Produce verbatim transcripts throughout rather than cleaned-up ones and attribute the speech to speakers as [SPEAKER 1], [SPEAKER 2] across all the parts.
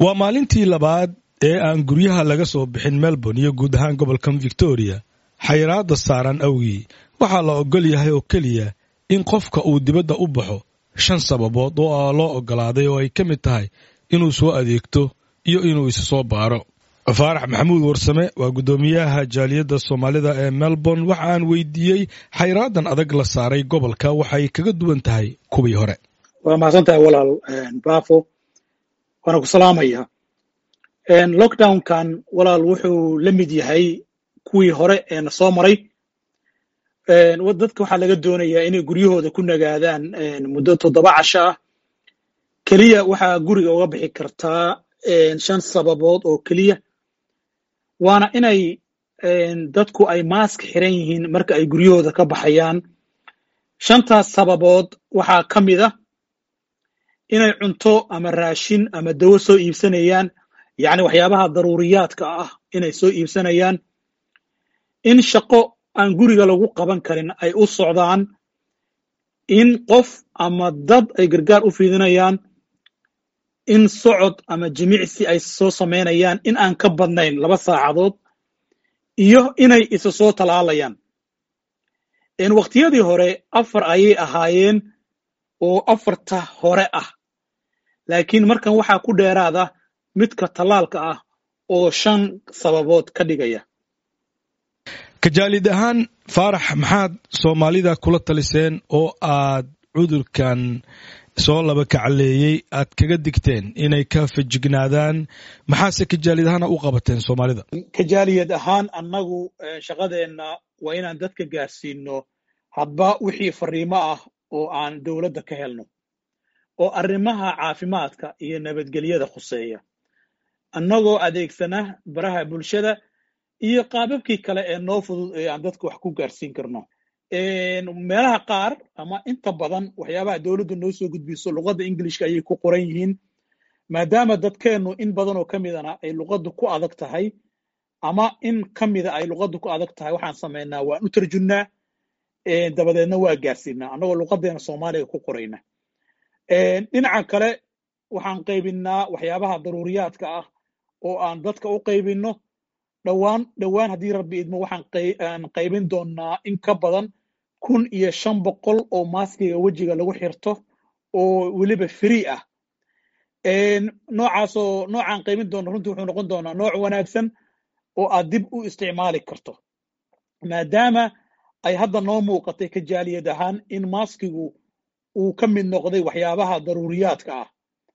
[SPEAKER 1] waa maalintii labaad ee aan guryaha laga soo bixin Melbourne iyo guud ahaan gobolka Victoria xayiraada saaran awgii waxaa la ogol yahay oo kaliya in qofka uu dibadda u baxo shan sababood oo loo ogolaaday oo ay ka mid tahay inuu soo adeegto iyo inuu isa soo baaro. Faarax Maxamuud Warsame waa gudoomiyaha jaaliyadda Soomaalida ee Melbourne waxa aan weydiiyay xayraadan adag la saaray gobolka waxay kaga duwan tahay kuwii hore.
[SPEAKER 2] waa mahadsantahay walaal baafo waana ku salaamaya lockdown kan walaal wuxuu la mid yahay kuwii hore ee na soo maray dadka waxaa laga doonayaa inay guryahooda ku nagaadaan muddo toddoba casho ah kaliya waxaa guriga uga bixi kartaa shan sababood oo kaliya waana inay dadku ay mask xiran yihiin marka ay guryahooda ka baxayaan shantaas sababood waxaa ka mid ah inay cunto ama raashin ama dawo soo iibsanayaan yacni waxyaabaha daruuriyaadka ah inay soo iibsanayaan in shaqo aan guriga lagu qaban karin ay u socdaan in qof ama dad ay gargaar u fidinayaan in socod ama jimicsi ay soo samaynayaan in aan ka badnayn laba saacadood iyo inay isa soo talaalayaan waqtiyadii hore afar ayay ahaayeen oo afarta hore ah laakiin markan waxaa ku dheeraada midka talaalka ah oo shan sababood ka dhigaya.
[SPEAKER 1] Kajaalid ahaan Faarax maxaad Soomaalida kula taliseen oo aad cudurkan soo laba kacleeyay aad kaga digteen inay ka fajignaadaan maxaase kajaalid ahaan u qabateen Soomaalida?
[SPEAKER 2] Kajaalid ahaan annagu shaqadeena waa inaan dadka gaarsiino hadba wixii fariimo ah oo aan dawladda ka helno oo arrimaha caafimaadka iyo nabadgelyada khuseeya annagoo adeegsana baraha bulshada iyo qaababkii kale ee noo fudud ee aan dadka wax ku gaarsiin karno meelaha qaar ama inta badan waxyaabaha dawladdu noo soo gudbiso luqadda Englishka ayay ku qoran yihiin maadaama dadkeenu in badan oo kamidana ay luqaddu ku adag tahay ama in kamida ay luqaddu ku adag tahay waxaan sameynaa waan u tarjumnaa dabadeedna waa gaarsiinaa annagoo luqadeena Soomaaliga ku qorayna dhinaca kale waxaan qaybinaa waxyaabaha daruuriyaadka ah oo aan dadka u qaybino dhawaan dhawaan haddii rabbi idmo waxaan qaybin doonaa in ka badan kun iyo shan boqol oo maaskiga wejiga lagu xirto oo weliba free ah noocaasoo noocaan qaybin doona runtii wuxuu noqon doonaa nooc wanaagsan oo aad dib u isticmaali karto maadaama ay hadda noo muuqatay kajaaliyad ahaan in maaskigu uu ka mid noqday waxyaabaha daruuriyaadka ah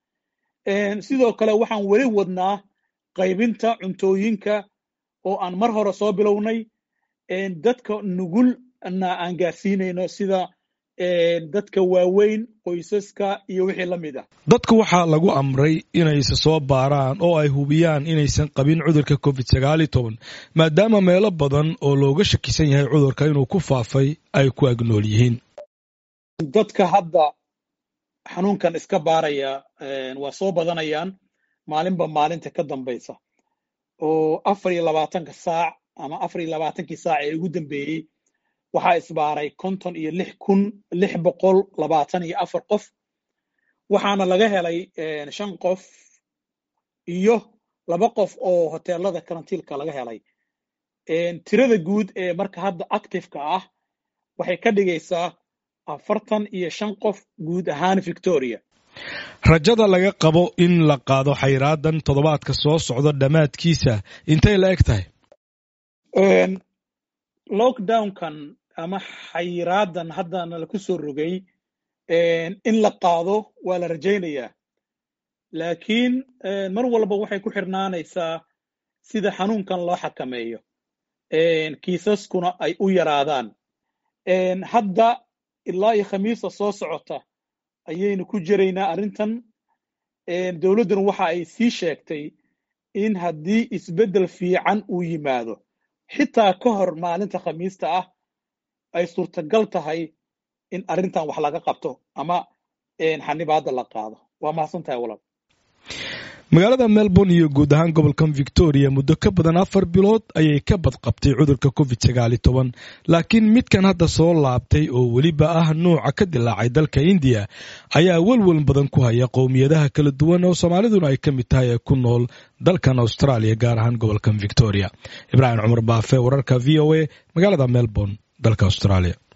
[SPEAKER 2] sidoo kale waxaan weli wadnaa qaybinta cuntooyinka oo aan mar hore soo bilownay dadka nugulna aan gaarsiinayno sida dadka waaweyn qoysaska iyo wixii la mid ah.
[SPEAKER 1] Dadku waxaa lagu amray inay isa soo baaraan oo ay hubiyaan inaysan qabin cudurka covid sagaal iyo toban maadaama meelo badan oo looga shakisan yahay cudurka inuu ku faafay ay ku agnool yihiin.
[SPEAKER 2] Dadka hadda xanuunkan iska baaraya waa soo badanayaan maalinba maalinta ka dambaysa oo afar iyo labaatanka saac ama afar iyo labaatankii saac ee ugu dambeeyey waxaa isbaaray konton iyo lix kun lix boqol labaatan iyo afar qof waxaana laga helay shan qof iyo laba qof oo hoteelada karantiilka laga helay tirada guud ee marka hadda active-ka ah waxay ka dhigaysaa afartan iyo shan qof guud ahaan Victoria.
[SPEAKER 1] Rajada laga qabo in la qaado xayraadan toddobaadka soo socda dhamaadkiisa intay la eg tahay
[SPEAKER 2] lockdown-kan ama xayraadan hadda la ku soo rogay in la qaado waa la rajaynayaa laakiin mar walba waxay ku xirnaanaysaa sida xanuunkan loo xakameeyo kiisaskuna ay u yaraadaan hadda ilaa iyo khamiista soo socota ayaynu ku jiraynaa arrintan dawladduna waxa ay sii sheegtay in haddii isbeddel fiican uu yimaado xitaa ka hor maalinta khamiista ah ay suurtagal tahay in arrintan wax laga qabto ama xanibaadda la qaado. Waa mahadsantahay walaal.
[SPEAKER 1] magaalada Melbourne iyo guud ahaan gobolka Victoria muddo ka badan afar bilood ayay ka badqabtay cudurka covid sagaal iyo toban laakiin midkan hadda soo laabtay oo waliba ah nooca ka dilaacay dalka India ayaa walwal badan ku haya qowmiyadaha kala duwan oo Soomaaliduna ay ka mid tahay ku nool dalkan Australia gaar ahaan gobolka Victoria. Ibrahim Umar Baafe, wararka V O A magaalada Melbourne dalka Australia.